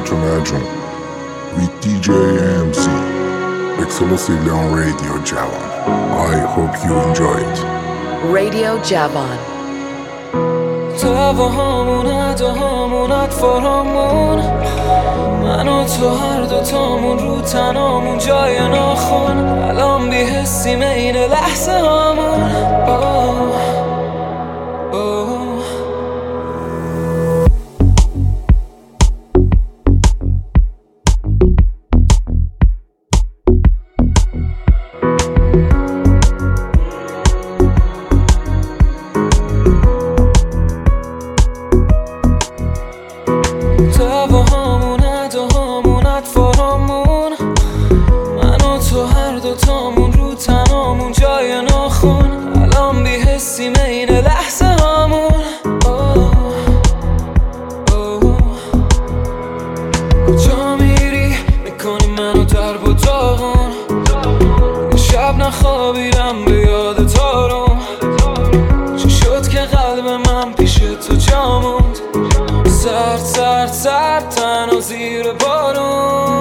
to Najm with DJ MC, exclusively on Radio Javan. I hope you enjoy it. Radio Javan. دعواهامون اداهامون اطفارامون من و تو هر دوتامون رو تنامون جای ناخون الان بی‌حسیم این لحظه هامون خوابیدم به یاد تارم چی شد که قلب من پیش تو جا موند سرد سرد سرد تنها زیر بارون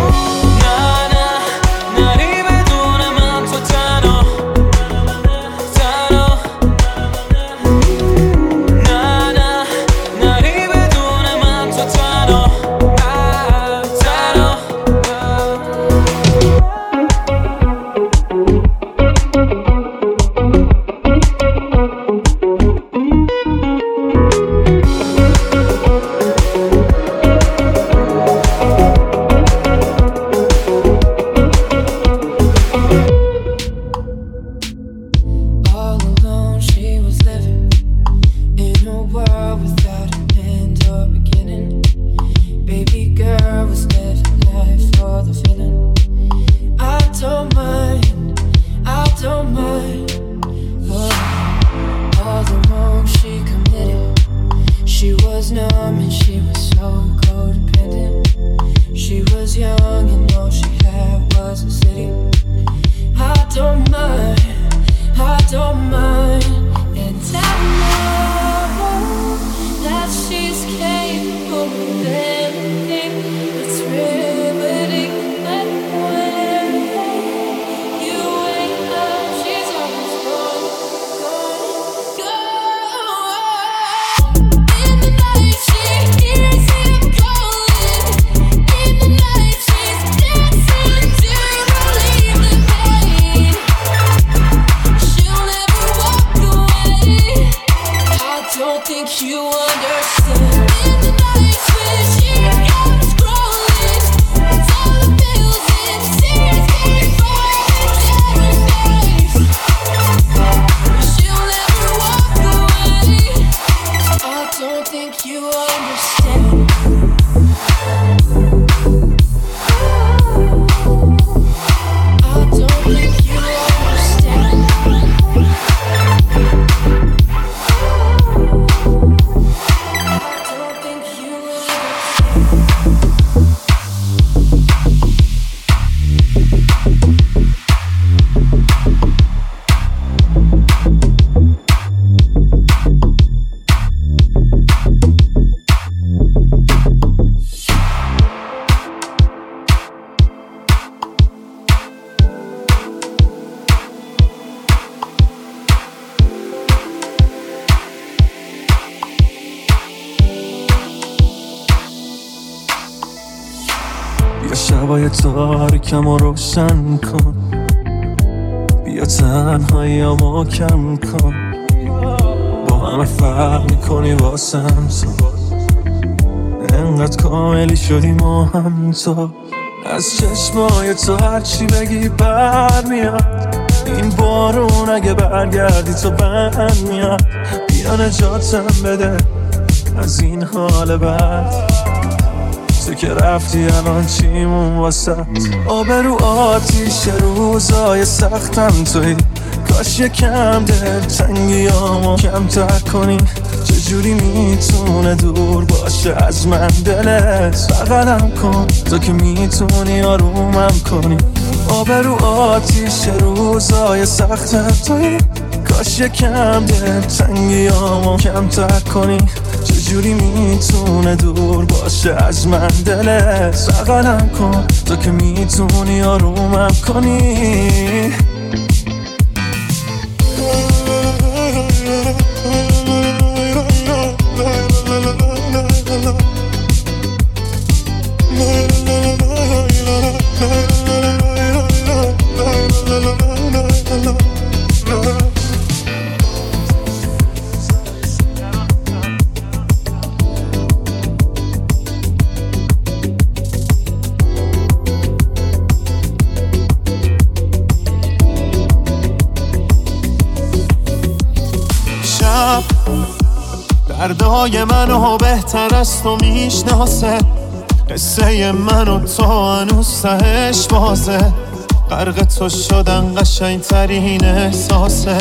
شبای تاریکم رو روشن کن بیا تنهاییامو کم کن با همه فرق میکنی واسم تو انقدر کاملی شدی ما هم تو از چشمای تو هرچی بگی بر میاد این بارون اگه برگردی تو بند میاد بیا نجاتم بده از این حال بد تو که رفتی الان چیمون واسه آبرو آتیش روزای سختم توی کاش یکم دلتنگیامو کمتر کنی چجوری میتونه دور باشه از من دلت بغلم کن تو که میتونی آرومم کنی آبرو آتیش روزای سختم توی کاش یکم دلتنگیامو کمتر کنی چجوری میتونه دور باشه از من دلت؟ بغلم کن تو که میتونی آرومم کنی. دردهای منو بهتر از تو میشناسه، قصه منو تو هنوز تهش بازه، غرق تو شدن قشنگترین احساسه.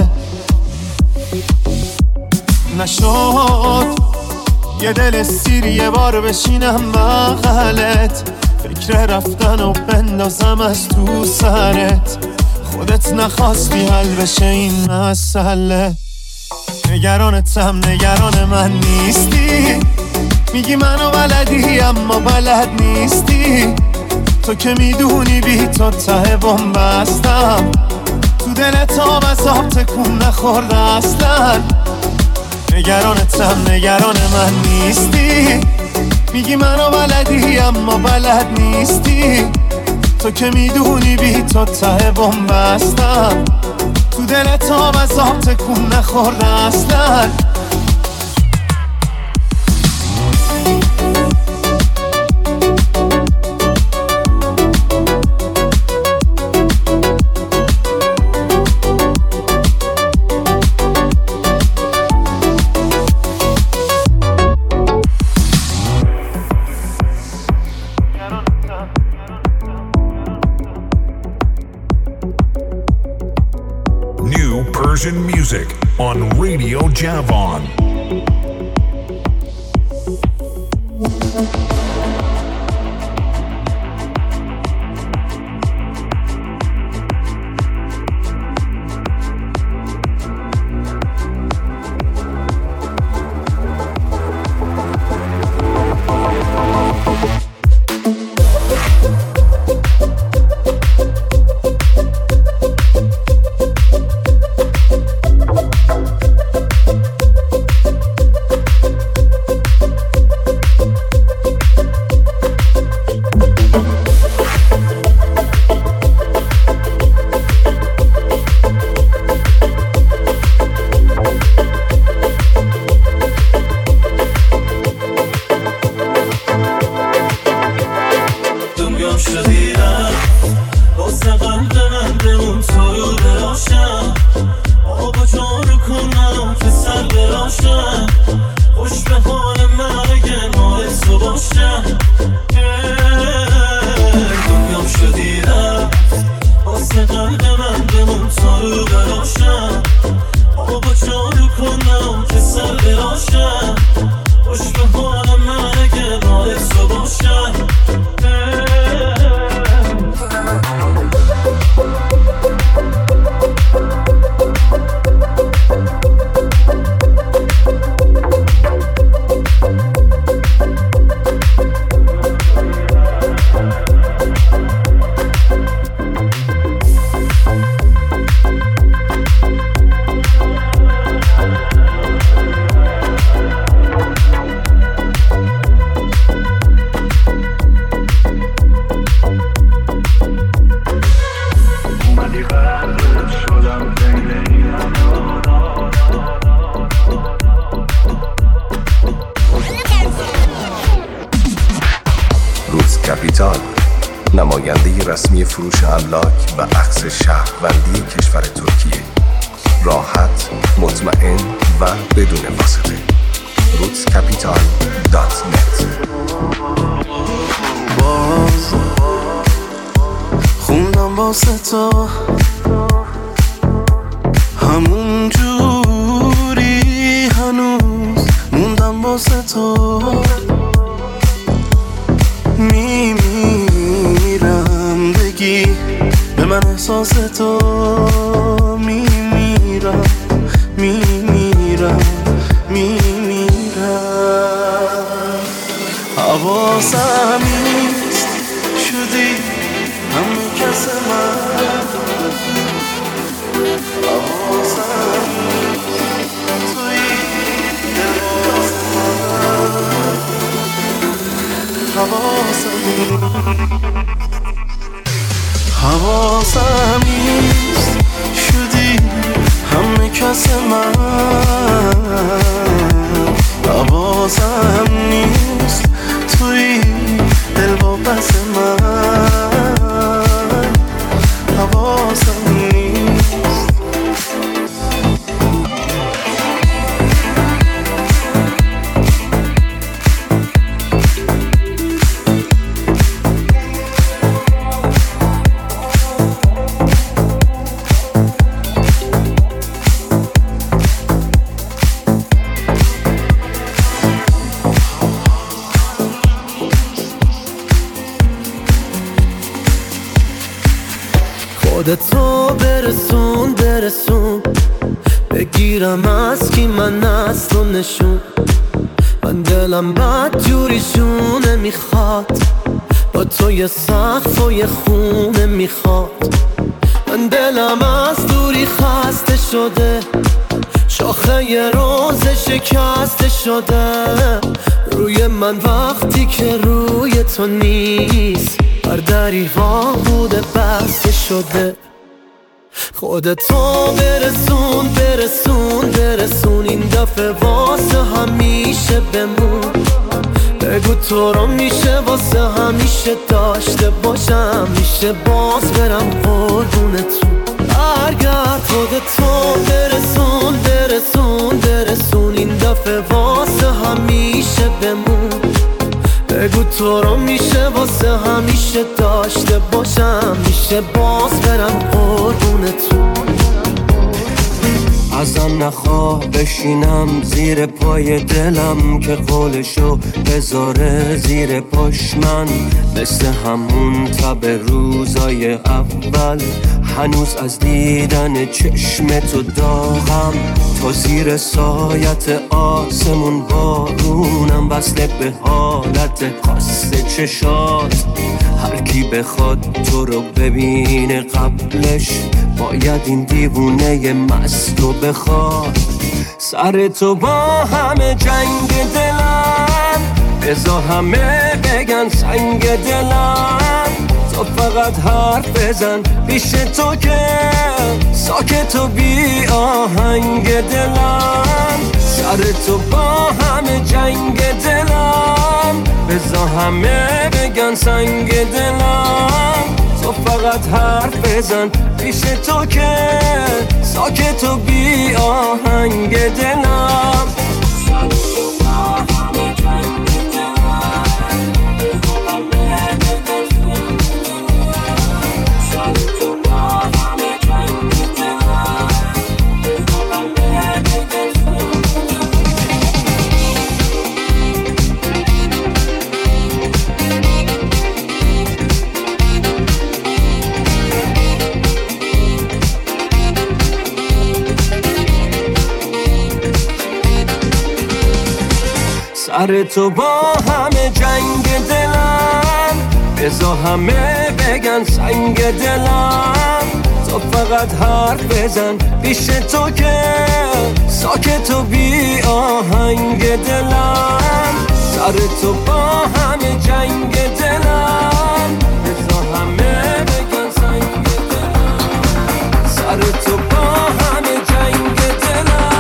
نشد یه دل سیر یه بار بشینم بغلت، فکر رفتن و بندازم از تو سرت، خودت نخواستی حل بشه این مسئله. نگرانتم نگران من نیستی، میگی منو بلدی اما بلد نیستی، تو که میدونی بی تو ته بومبستم، تو دلت آب از آب تکون نخورده اصلا. نگرانتم نگران من نیستی، میگی منو بلدی اما بلد نیستی، تو که میدونی بی تو ته بومبستم، تو دلت آب از آب تکون نخورده اصلا. Persian music on Radio Javon. نماینده رسمی فروش املاک و اخذ شهروندی کشور ترکیه، راحت، مطمئن و بدون واسطه. rootscapital.net. باز خوندم واسه تو همون جوری هنوز موندم واسه تو، میمیرم بگی به من احساس تو، میمیرم میمیرم میمیرم. حواسم نیست شدی همه کس من حواسم نیست توی لباس من حواسم نیست شدی همه کس من حواسم نیست توی دل با پس من حواسم نیست خودتو برسون بگیرم از کی من از تو نشون من دلم بد جوریشونه میخواد با تو یه سقف و یه خونه میخواد من دلم از دوری خسته شده شاخه یه روز شکسته شده روی من وقتی که روی تو نیست هر دری وا بوده بسته شده خودتو برسون این دفعه واسه همیشه بمون بگو تو رو میشه واسه همیشه داشته باشم میشه باز برم قربونتون برگرد خودتو برسون این دفعه واسه همیشه بمون بگو تو رو میشه واسه همیشه داشته باشم میشه باز برم قربونتون ازم نخواه بشینم زیر پای دلم که قولشو بذاره زیر پاش من مثل همون تب روزای اول هنوز از دیدن چشم تو داغم تو زیر سایت آسمون بارونم وصله به حالت خاص چشات هر کی بخواد تو رو ببینه قبلش باید این دیوونه مست رو بخواد سر تو با همه جنگ دلم بزا همه بگن سنگ دلم تو فقط حرف بزن پیش تو که ساکت و بی آهنگ دلم سر تو با همه جنگ دلم بزا همه بگن سنگ دلم تو فقط حرف بزن پیش تو که ساکت و بی آهنگ دلم سر تو با همه جنگ دلم بزا همه بگن سنگ دلم تو فقط حرف بزن پیش تو که ساکت و بی آهنگ دلم سر تو با همه جنگ دلم بزا همه بگن سنگ دلم سر تو با همه جنگ دلم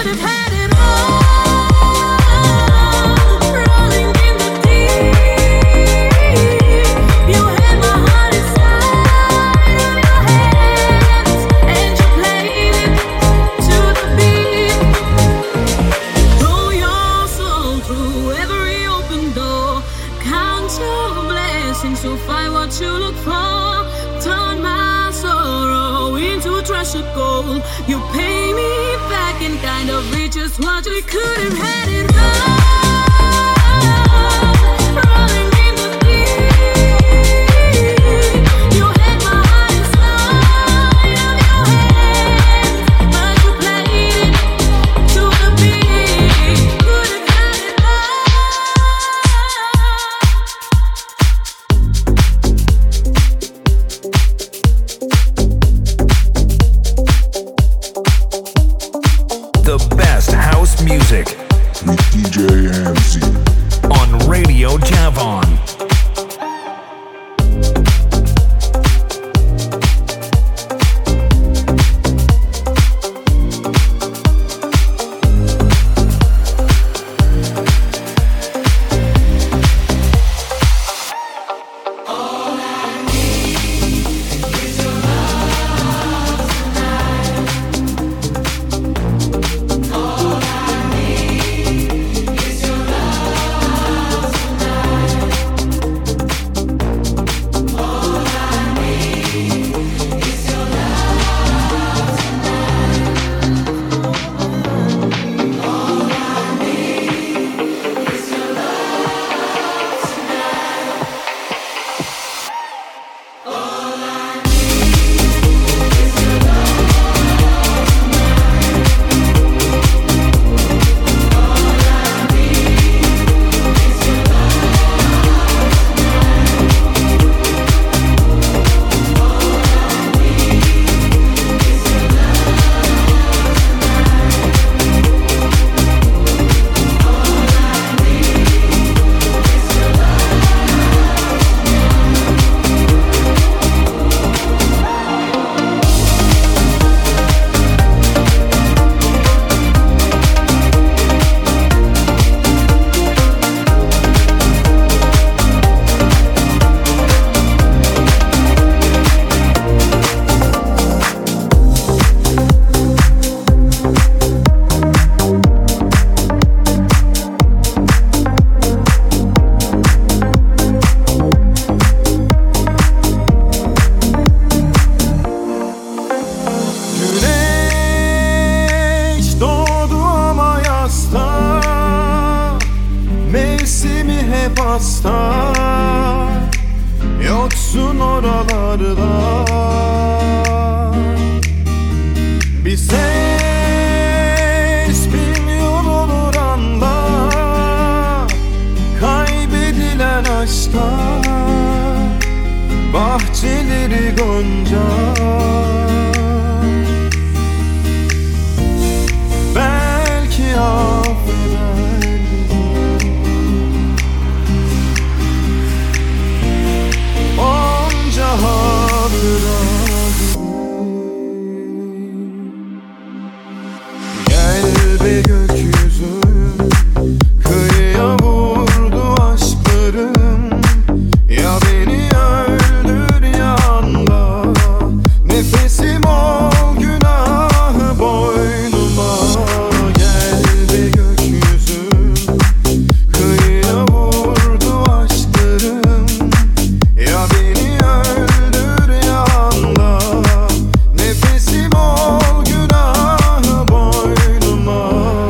could have had it all, rolling in the deep. You had my heart inside of your hands, and you played it to the beat. Throw your soul through every open door. Count your blessings to find what you look for. Turn my sorrow into treasure gold. You pay me back in kind of riches what we could have had it all, rolling in the deep. You had my heart inside of your hands, but you played it to the beat. Could have had it The best house music with DJ AMC on Radio Javon. Yoksun oralarda bir ses bilmiyor olur anda, kaybedilen aşklar, bahçeleri gonca. Belki affeder onca hatıra. Gel be gökyüzü, kıyıya vurdu aşklarım. Ya beni öldür ya anla, nefesim ol günahı boynuma. Gel be gökyüzü, kıyıya vurdu aşklarım. Ya beni öldür ya anla, nefesim ol günahı boynuma.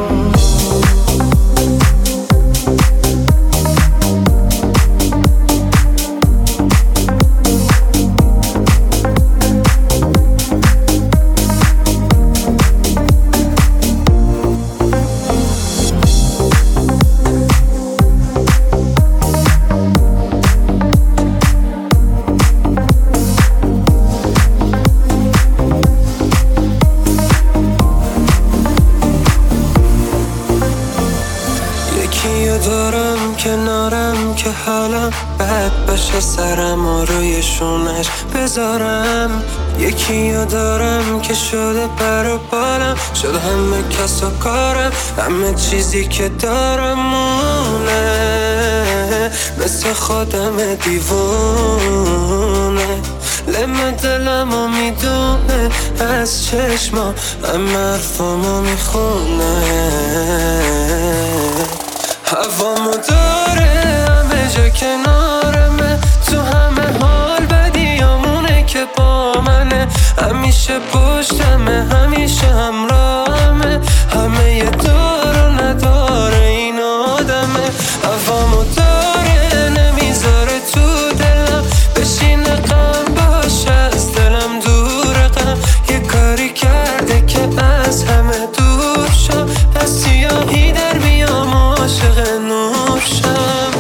یکی دارم کنارم که حالم بد باشه، سرم رو روی شونش بذارم. یکی رو دارم که شده پر و بالم، شده همه کس و کارم، همه چیزی که دارم مونه، مثل خودم دیوونه. لم دلمو میدونه از چشما، همه حرفامو میخونه. هوامو داره همه جا کنارمه، تو همه حال بدیامونه که با منه، همیشه پشتمه همیشه همراهمه، همه یه دار و نداره این آدمه. هوامو داره نمیذاره تو دلم بشینه، غم باشه از دلم دوره، غم یه کاری کرده که از همه دور شم، از سیاهی در بیام عاشق نور شم.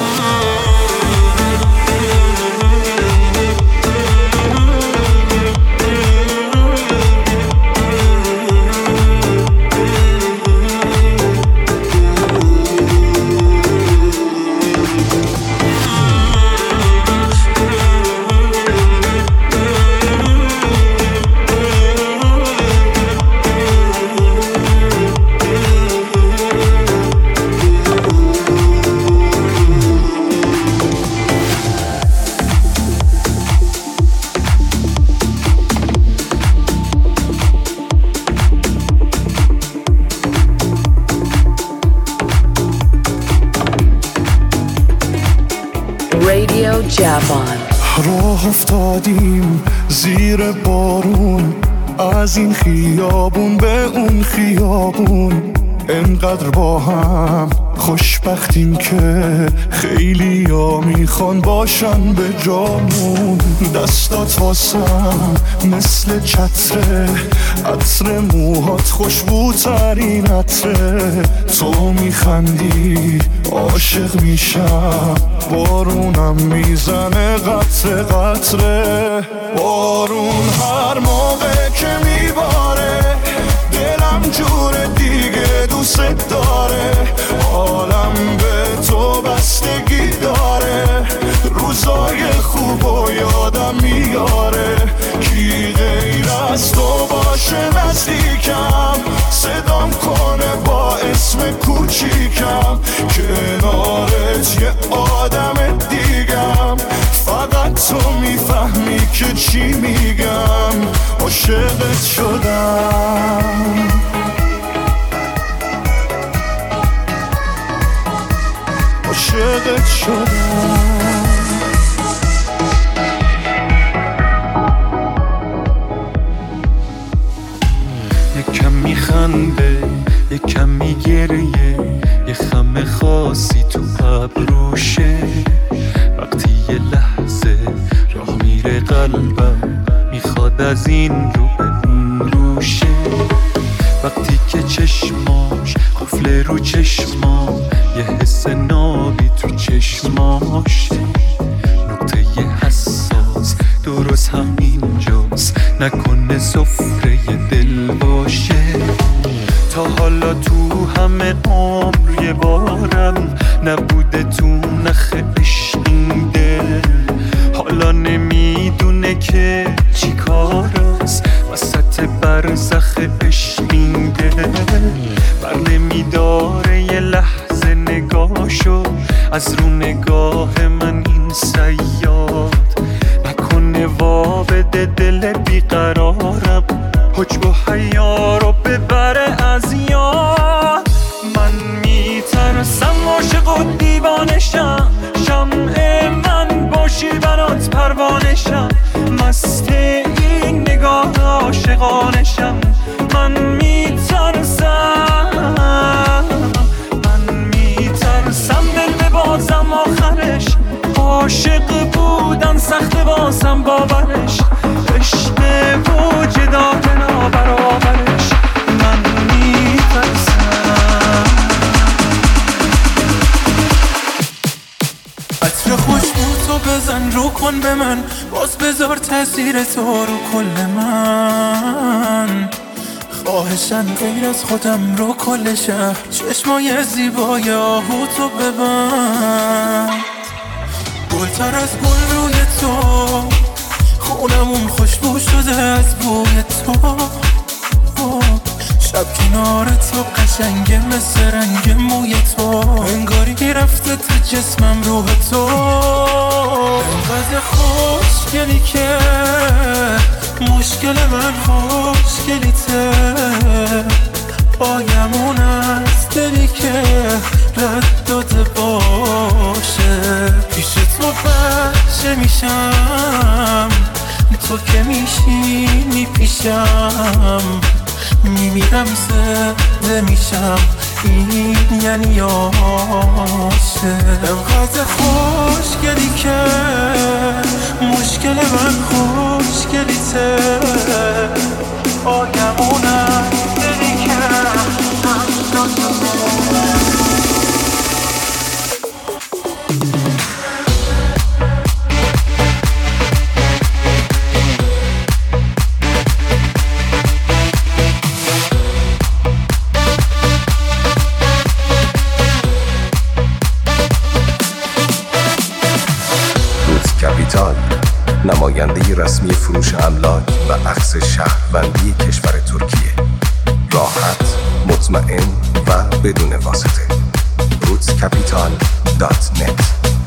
Radio Javan. راه افتادیم زیر بارون، از این خیابون به اون خیابون، انقدر با هم خوشبختیم که خیلی ها میخوان باشن به جامون. دستات واسم مثل چتره، عطر موهات خوشبوترین عطره، تو میخندی عاشق میشم، بارونم میزنه قطره قطره. بارون هر موقع که میباره دلم جور دیگه دوست داره، حالم به تو بستگی داره، روزای خوب و یادم میاره، کی غیر از تو باشه نزدیکم، صدام کنه با اسم کوچیکم، کنارت یه آدم دیگم، فقط تو میفهمی که چی میگم، عاشقت شدم. عاشقت شدم. یکم میخنده یکم میگریه، یه خم خاصی تو ابروشه، وقتی یه لحظه راه میره قلبم، میخواد از این رو به اون روشه، وقتی که چشماش قفل رو چشمام، یه حس نابی تو چشماشه، نقطه حساس درست همینجاست، نکنه سفره دل باشه. تا حالا تو همه عمر یه بارم نبوده تو نخ عشق این دل، حالا نمیدونه که چی کار است وسط برزخ عشق این دل، بر نمیداره یه لحظه نگاهشو از رو نگاه من این صیاد، نکنه وا بده دل بیقرارم، حجب و حیا رو ببره از یاد. من میترسم عاشق و دیوانشم، شمع من باشی برات پروانشم، مست این نگاه عاشقانشم. من میترسم دل ببازم آخرش، عاشق بودن سخت واسم باورش، عشق وجدان نابرابرش. من میترسم عطر خوشبو تو بزن رو کن به من، باز بذار تاثیر تو رو کل من، خواهشن غیر از خودم رو کل شهر، چشمای زیبای آهو تو ببند، گلتر از گل روی تو، خونمون خوشبو شده از بوی تو، شب کنار تو قشنگه مثل رنگ موی تو، انگاری رفته تو جسمم روح تو، انقدر خوشگلی که مشکل من خوشگلیته، باگمون از دلی که رد داده باشه، پیش تو بچه میشم تو که میشینی پیشم، میمیرم زنده میشم این یعنی عاشق، انقدر خوشگلی که مشکل من خوشگلیته، آگمونم دلی که کپیتال، نماینده رسمی فروش املاک و اخذ شهروندی کشور ترکیه. راحت، مطمئن و بدون واسطه. rootscapital.net.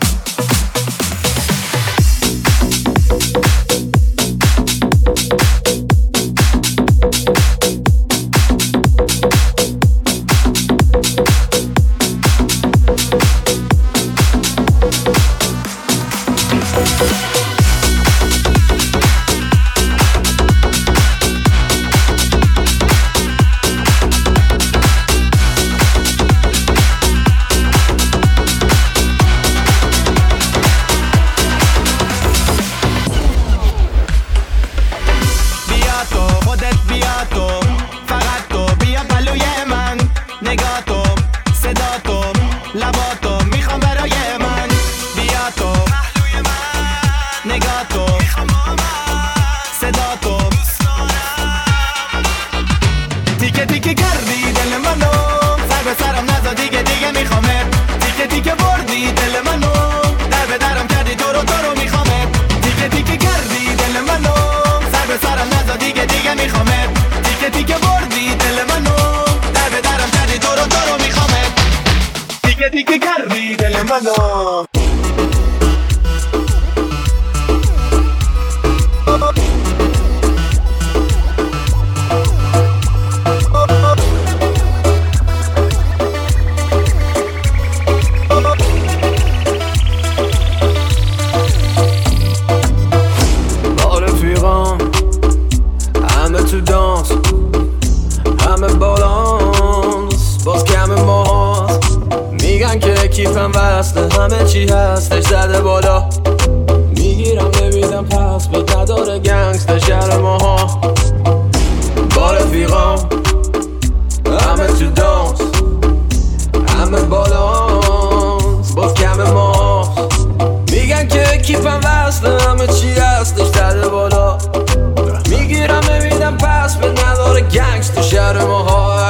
کیفم وصله همه چی هستش زده بالا، میگیرم نمیدم پس به نداره گنگستر شهر ماها، با رفیقام همه تو دانس، همه بالانس باز کم ما، میگن که کیفم وصله همه چی هستش زده بالا، میگیرم نمیدم پس به نداره گنگستر شهر ماها،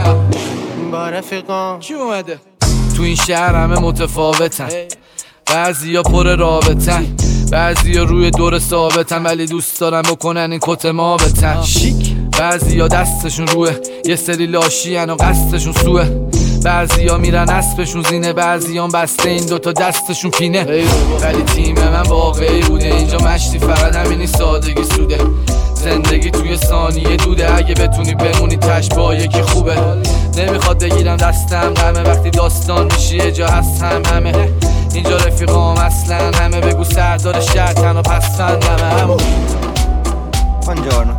با رفیقام چی اومده؟ تو این شهر همه متفاوتن، بعضی ها پر رابطن، بعضی ها روی دور ثابتن ولی دوست دارن بکنن این کت ما بتن شیک، بعضی ها دستشون روه یه سری لاشین و قصدشون سوه، بعضی ها میرن اسبشون زینه، بعضی ها بسته این دوتا دستشون پینه، ولی تیم من واقعی بوده، اینجا مشتی فقط همینی سادگی سوده، زندگی توی ثانیه دوده، اگه بتونی بمونی تش با یکی خوبه، نمیخواد بگیرم دستم غمه، وقتی داستان میشی یه جا هستم همه، اینجا رفیقام اصلا همه، بگو سردار شهر تن و پسفندمه همون Buongiorno.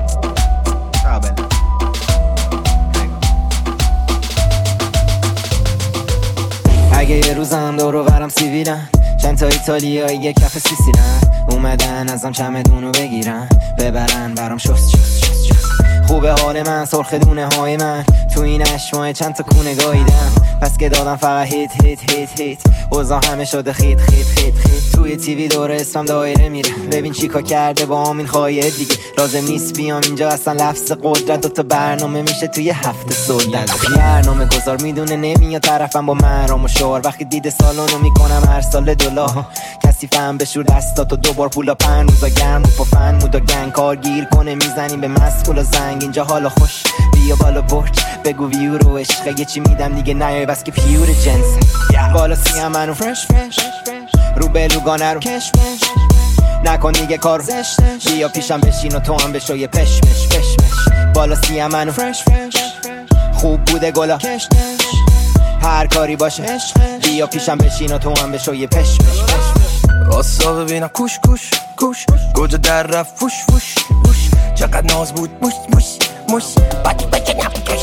Ciao bella. اگه یه روزم دور و برم سیویلن، چند تا ایتالیایی یه کف سیسیلن، اومدن ازم چمدونو بگیرن ببرن برام شست خوبه حال من سرخ دونه های من تو این اشمای چند تا کونه گاییدم پس که دادم فقط هیت هیت هیت هیت اوضاع همه شده خیت خیت خیت خیت توی تیوی دور اسمم دایره میره ببین چیکار کرده با همین خواهیه دیگه لازم نیست بیام اینجا اصلا لفظ قدرت دوتا برنامه میشه توی هفته سلطنت برنامه گذار میدونه نمیاد طرفم با مرام و شعار وقتی دید سالونو میکنم هر سال $2 کسی فهم بشور دستاتو دوبار پولا پن روزا گرم رو پفن مودا گنگ کار گیر کنه میزنیم به مسئول و زنگ اینجا حالا خوش بیا بالا برج بگو ویو رو عشقه یه چی میدم دیگه نیای بس که پیور جنس بالا سیم منو فرش فرش رو بلوگانه رو کش مش نکن دیگه کارو زشتش بیا پیشم بشین و تو هم بشو یه پشمش پشمش بالا سیم منو فرش فرش خوب بوده گلا کشنش هر کاری باشه بیا پیشم بشین و تو هم بشو یه پشمش پشمش راستا ببینم کوش کوش کوش گوجه در رفت فوش فوش فوش چقدر ناز بود موش موش موش بچه نفکش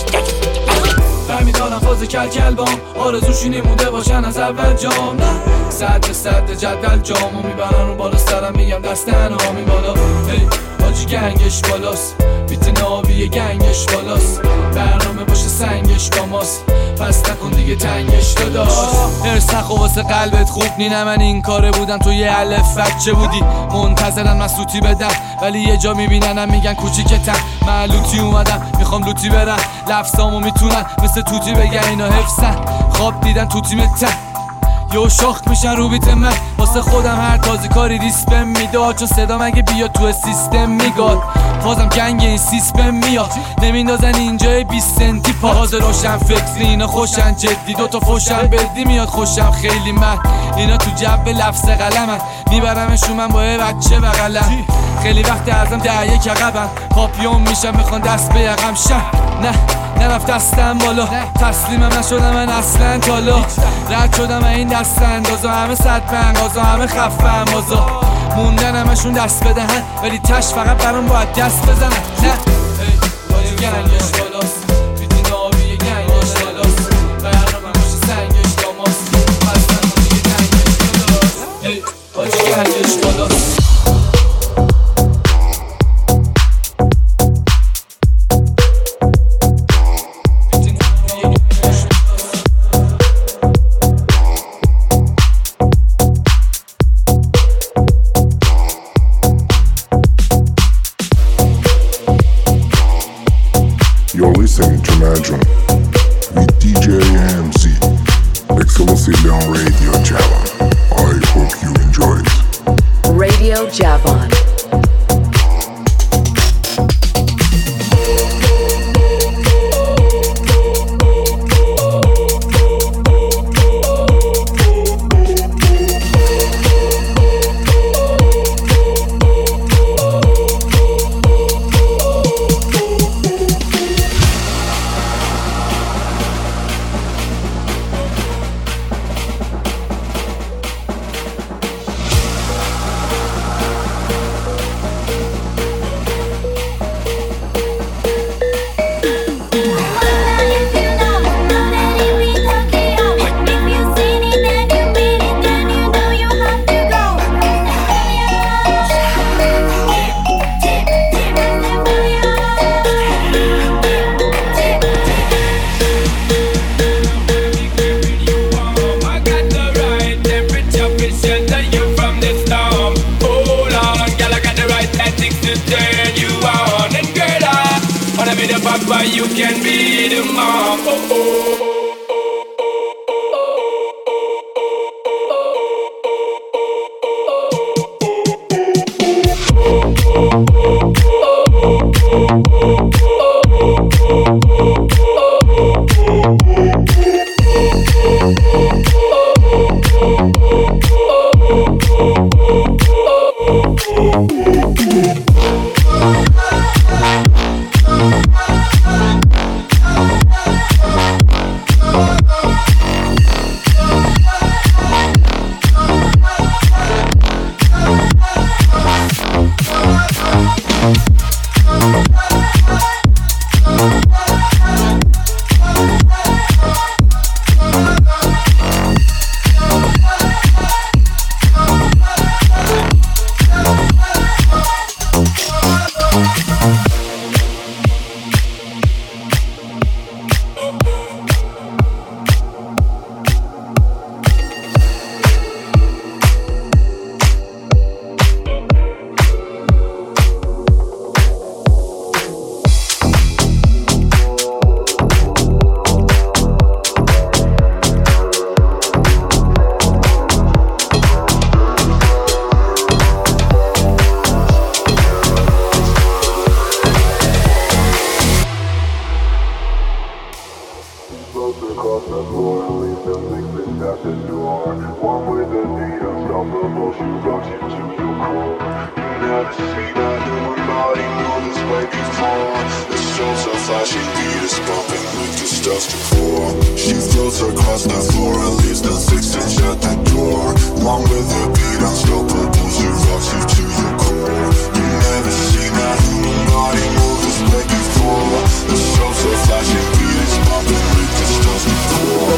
فهمیدانم فاز کل کلبام آرزوشی نمونده باشن از اول جام نه صد به صد جدول جامو میبرن رو بالا سرم میگم دست انامی بالا هی باجی گنگش بالاست بیت نابی گنگش بالاست برنامه باشه سنگش با ماست پس نکن دیگه تنگش داداش ارسخ و واسه قلبت خوب نینه من این کاره بودم تو یه الف بچه بودی منتظرم من سوتی بدم ولی یه جا میبیننم میگن کوچیکتم من لوتی اومدم میخوام لوتی برم لفظامو میتونن مثل توتی بگن اینا حفظن خواب دیدن تو تیمتن یو شاخ میشن رو بیت من واسه خودم هر تازی کاری ریسپم میداد چون صدا مگه بیاد تو سیستم میگاد بازم گنگ این سیستم میاد نمیندازن اینجای 20 سنتی پاز روشن فکری اینا خوشن جدی دوتا فوشن بدی میاد خوشم خیلی من اینا تو جب لفظ قلمن میبرمشون من با یه بچه بغلم خیلی وقت ازم 10 عقبم پاپیون میشم میخوان دست به یقم شم نه نرفت دستم بالا تسلیمم نشدم من اصلا تالا رد شدم این دست اندازا همه صد پنگازا همه خفه امازا موندن همشون دست بدهن ولی تش فقط برام باید دست بزنن نه باید گنگش بالاست بیتی نابی گنگش بالاست برنامه باشه سنگش داماست پس نکن دیگه تنگش بالاست باید گنگش بالاست You're listening to Imagine with DJ AMC, exclusively on Radio Javan. I hope you enjoy it. Radio Javan. You can be the mom. Oh, oh. is bumping with testosterone. She floats across the floor and leaves the 6-inch at the door. One with the beat, unstoppable, she rocks you to your core. You never seen that human body move this way before. The strobes are flashing, beat is bumping with testosterone.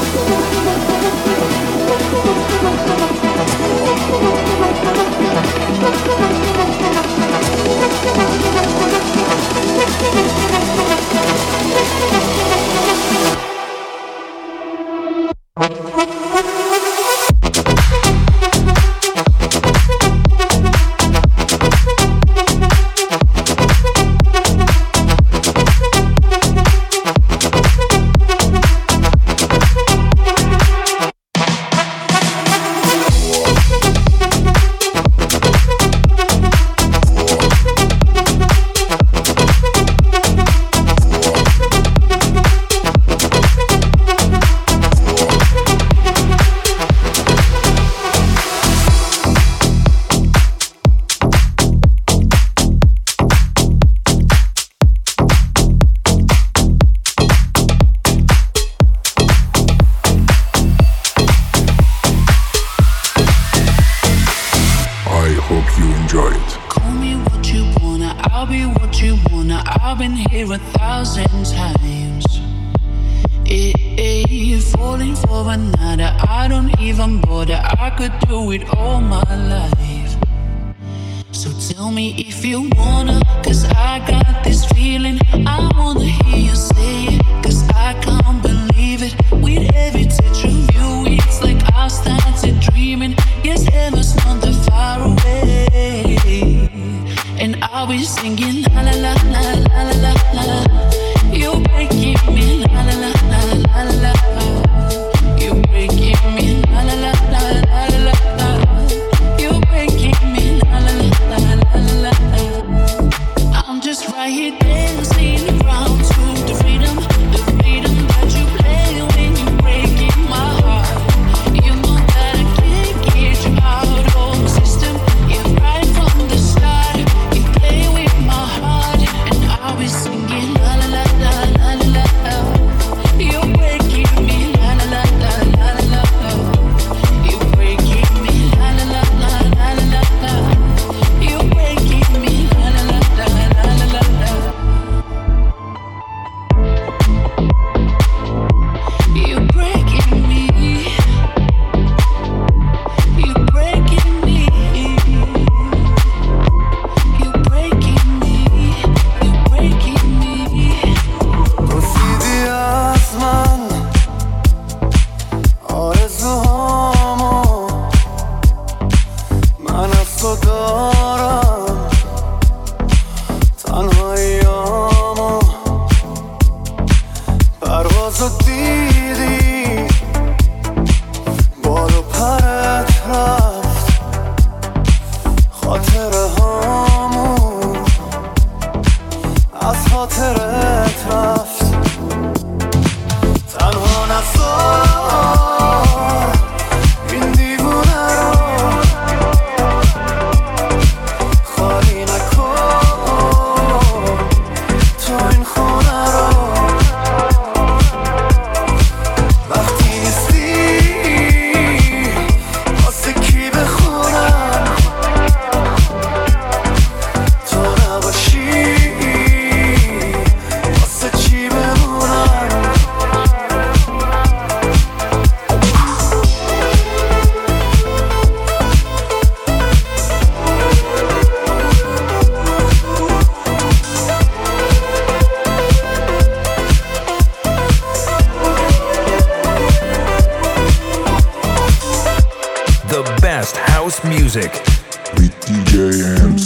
Music with DJ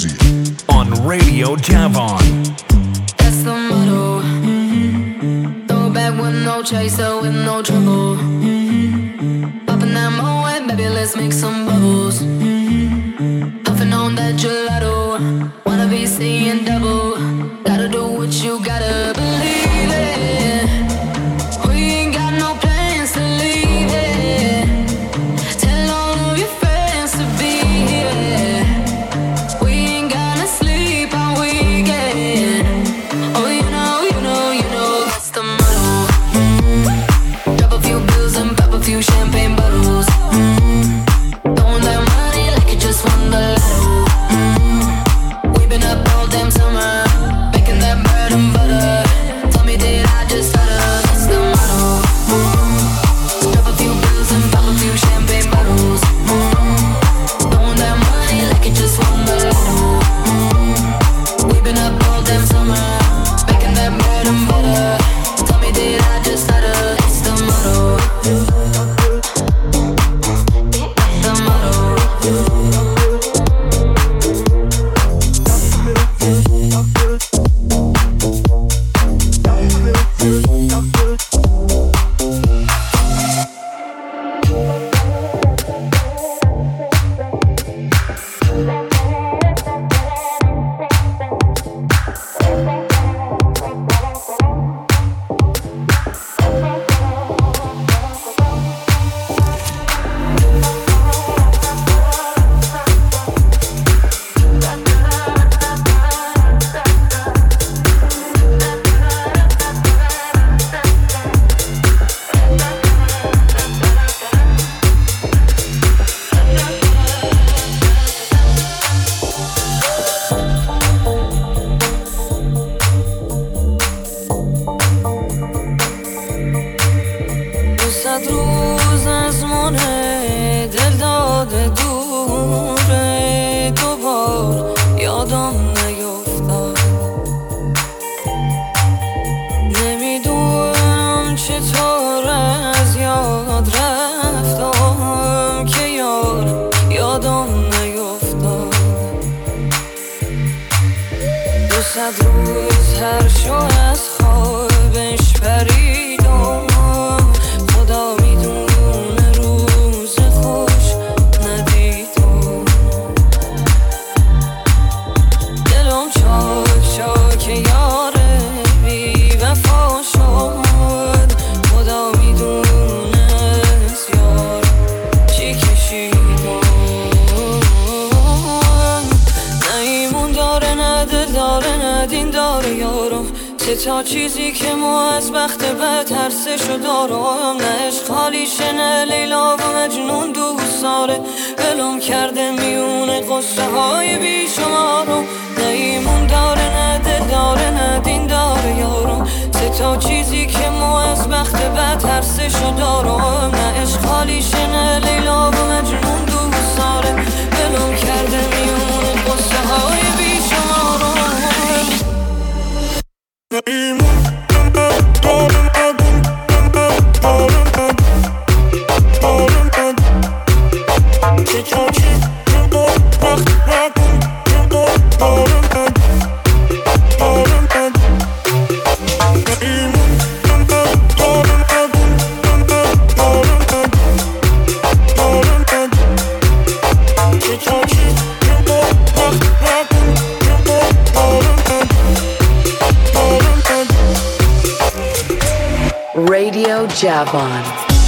AMZ on Radio Javon. That's the motto. Throw it back with no chaser, with no trouble. Popping that Moet, baby, let's make some bubbles. Puffing on that gelato. Wanna be seeing double. Gotta do what you gotta believe it. We ain't got no plans to leave it. Tell all of your friends to be here. We ain't gonna sleep all weekend. Oh, you know, that's the money. 200 روز از مونه دل داده دوره، دوبار یادم نیفتاد. نمیدونم چطور از یاد رفتم که یادم نیفتاد. 200 روز هر شو از خوابش پریدم، خدا میدونه روز خوش ندیدم. دلم چاک چاک یاره بی وفا شد، خدا میدونه یار چی کشیدم. نه ایمون داره نه دل داره نه دین داره یارم، سه تا چیزی که ما از بخت بد هر سه شو دارم. نه عشق خالیشه نه لیلا و مجنون دوست داره، ولم کرده میونه قصه های بیشمارم. نه ایمون داره نه دل داره نه دین داره یارم، سه تا چیزی که ما از بخت بد هر سه شو دارم. نه عشق خالیشه نه لیلا و مجنون دوست داره، ولم کرده میونه قصه های بیشمارم. Radio Javon.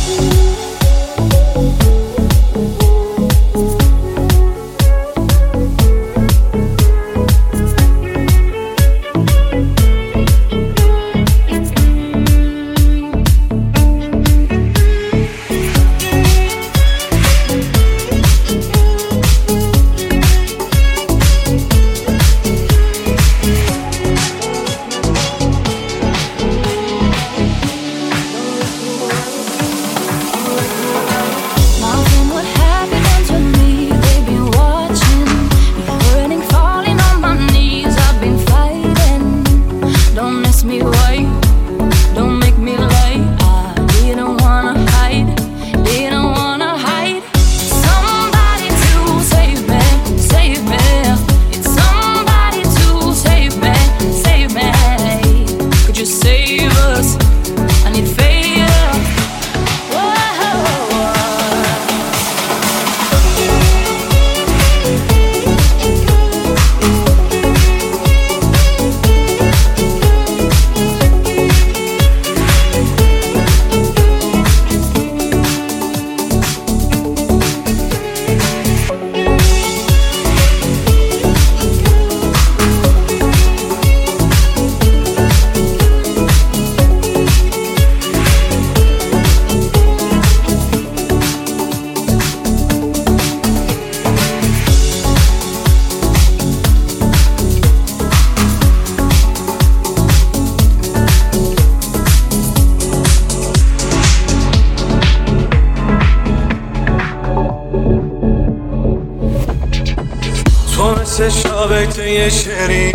مثل شابکه شعری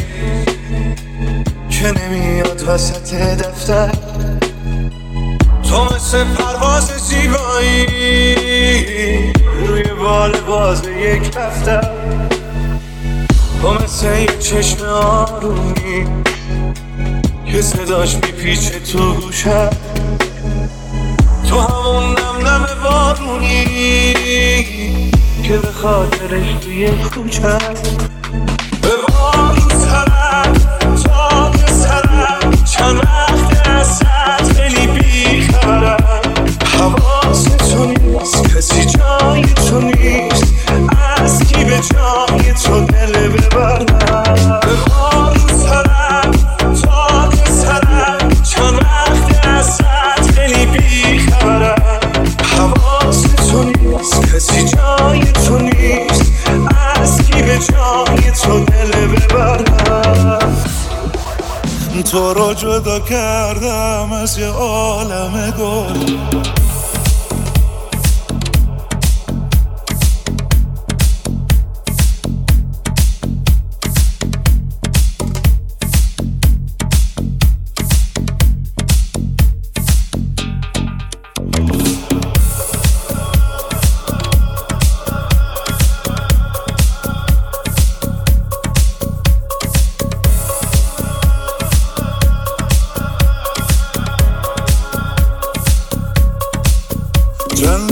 که نمیاد وسط دفتر، تو مثل پرواز زیبایی روی بال باز یک دفتر، تو مثل یک چشم آرومی که صداش میپیچه تو گوشم، تو همون نم نم بارونی که به خاطرش توی کوچم به بارون سرم تا به سرم چند وقت ازت خیلی بیخبرم، حواس تو نیست کسی جای تو نیست، از کی به جای تو دل ببرم، به بارون سرم تا به سرم چند وقت ازت خیلی بیخبرم، حواس تو نیست کسی جای تو نیست، از کی به جای تو دل ببرم. تو رو جدا کردم از یه عالم گل،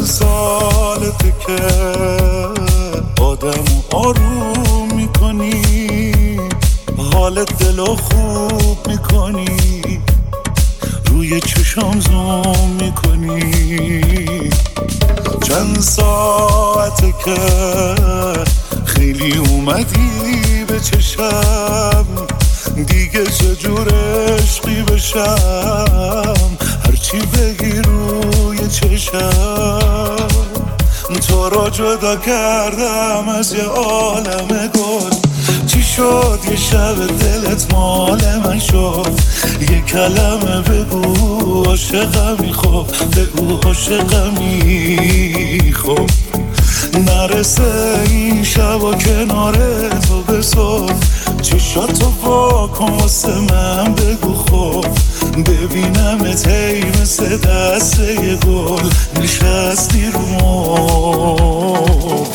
سالته که آدم آروم میکنی، حالت دلو خوب میکنی، روی چشام زوم میکنی. چند ساعته که خیلی اومدی به چشم، دیگه چجور عشقی بشم، هرچی بگی روی چشم. تو را جدا کردم از یه عالم گل، چی شد یه شب دلت مال من شد؟ یه کلمه بگو عاشقمی، خب بگو عاشقمی، خب نرسه این شب و کنار تو به صبح، چشاتو واکن واسه من بگو خب، ببینمت هی مثل دسته یه گل نشستی رو مبل.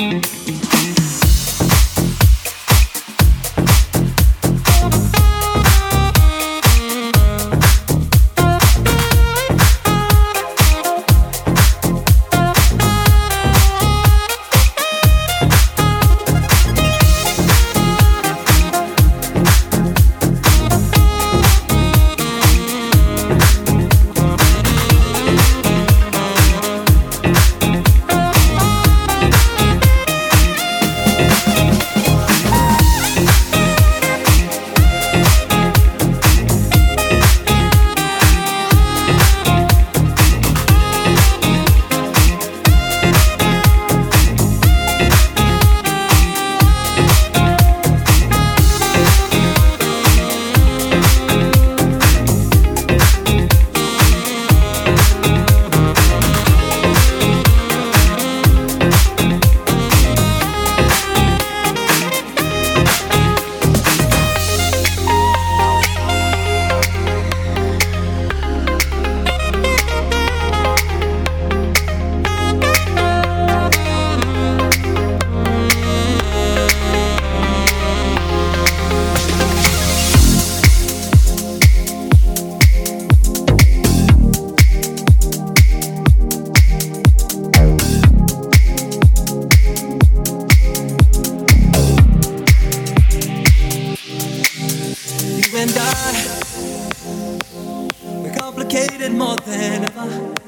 complicated more than ever.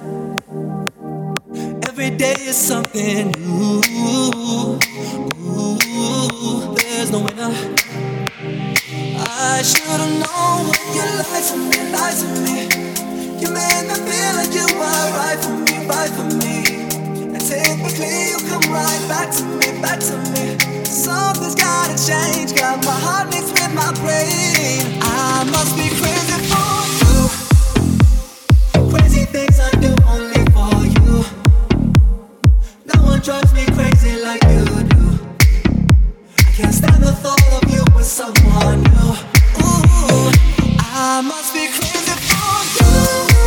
Every day is something new. There's no winner. I should've known when you lied to me, lied to me. You made me feel like you were right for me, right for me. And typically you come right back to me, back to me. Something's gotta change, got my heart mixed with my brain. I must be crazy for you. Crazy things I do only for you. No one drives me crazy like you do. I can't stand the thought of you with someone new. Ooh, I must be crazy for you.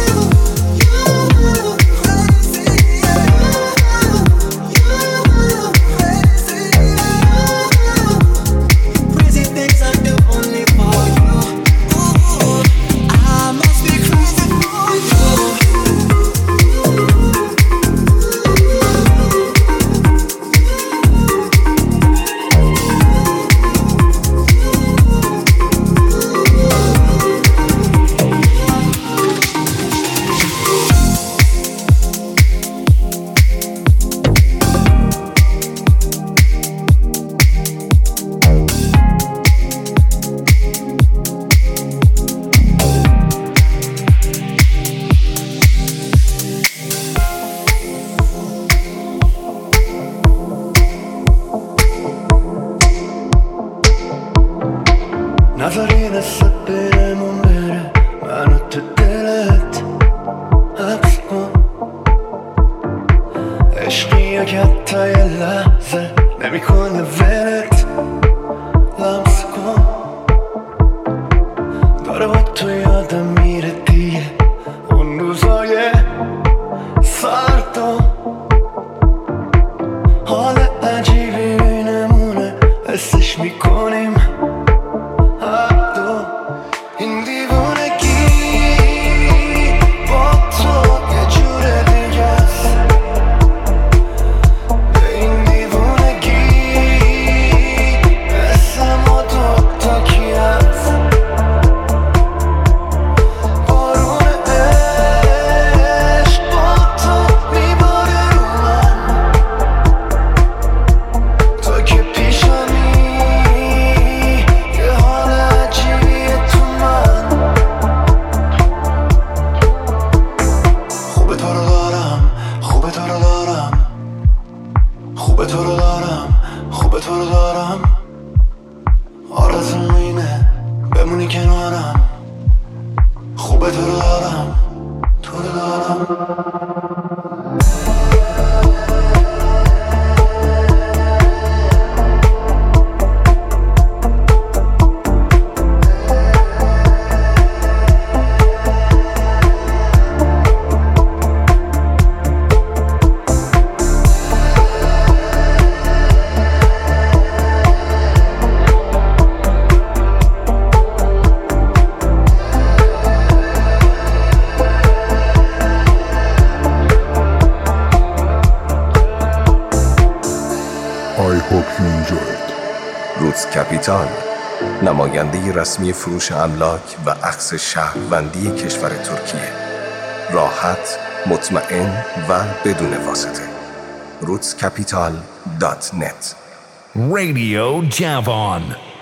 نظری دست برمون بره منو تو دلت حبس کن عشقی که حتی یه لحظه نمی کنه ولت لمس کن داره با تو یادم میره دیگه اون روزای سردا حال عجیبی بینمونه حسش میکنیم I hope you enjoy it. روتس کپیتال، نماینده رسمی فروش املاک و اخذ شهروندی کشور ترکیه. راحت، مطمئن و بدون واسطه. rootscapital.net Radio Javon.